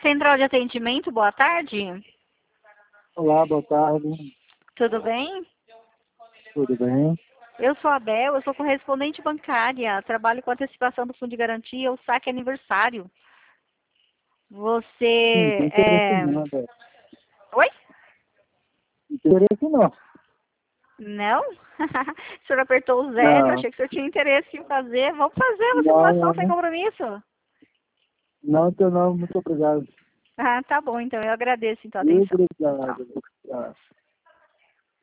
Central de atendimento, boa tarde. Olá, boa tarde. Tudo bem? Tudo bem? Eu sou a Bel, eu sou correspondente bancária, trabalho com antecipação do fundo de garantia, o saque aniversário. Sim, Você tem interesse não, Bel. Oi? Interesse não. Não? O senhor apertou o zero, Não, achei que o senhor tinha interesse em fazer. Vamos fazer uma não, simulação não, sem não, compromisso? não, então não, muito obrigado. Ah, tá bom, então eu agradeço então a atenção. Obrigado, Tchau. obrigado.